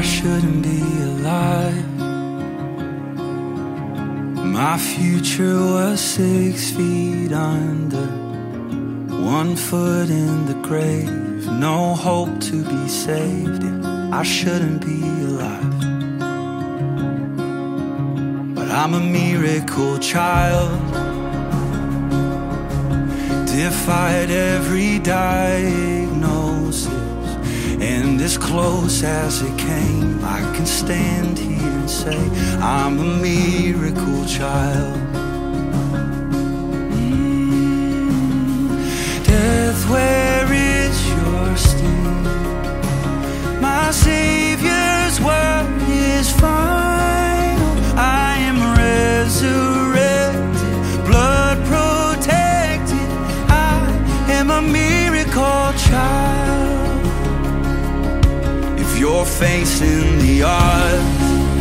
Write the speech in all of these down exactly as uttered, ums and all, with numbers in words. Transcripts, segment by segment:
shouldn't be alive. My future was six feet under, one foot in the grave, no hope to be saved. Yeah, I shouldn't be alive, but I'm a miracle child, defied every diagnosis, and as close as it came, I can stand here and say I'm a miracle child. mm. Death, where is your sting? My Savior's word is final. I am resurrected, blood protected. I am a miracle child. If you're facing the odds,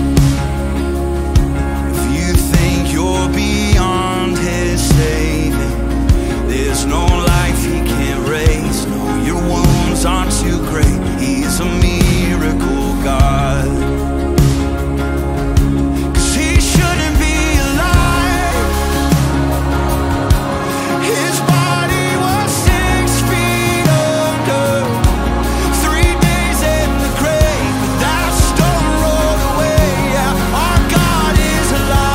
if you think you're beyond His saving, there's no life He can't raise. No, your wounds aren't too great. He's a miracle God. 'Cause He shouldn't be alive. His body was six feet under, three days in the grave, but that stone rolled away. Yeah, our God is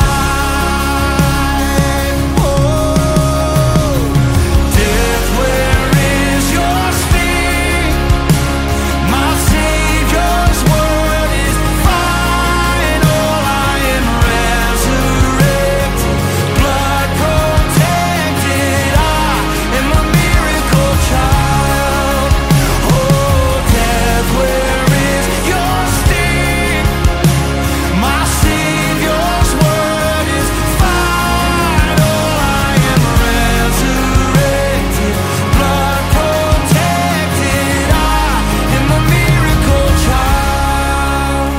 alive. Oh, death, where is your sting? My Savior's word is final. I am resurrected, blood protected. I am a miracle child. Oh, death, where is your sting? My Savior's word is final. I am resurrected, blood protected. I am a miracle child.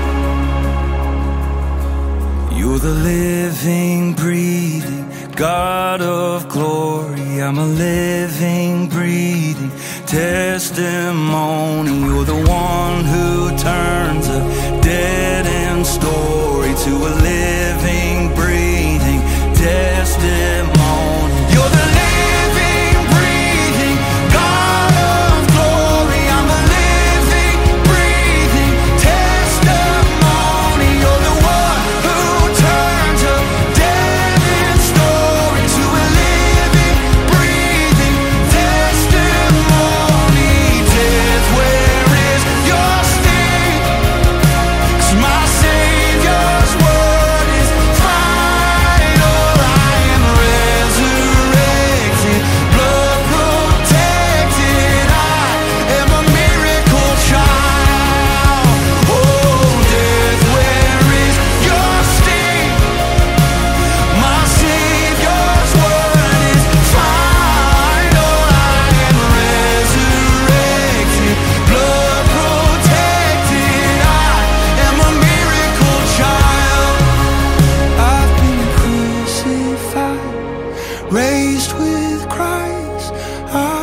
You're the living, breathing God of glory. I'm a living, breathing testimony. You're the one who turns a dead end story to a living, breathing testimony. You're the living, breathing God of glory. I'm a living, breathing testimony. You're the one who turns a dead end story to a living, breathing testimony. Death, where is your sting? 'Cause my Savior's word is final. I am resurrected, blood protected. I am a miracle child. Oh, death, where is your sting? My Savior's word is final. I am resurrected, blood protected. I am a miracle child. I've been crucified, raised with Christ. I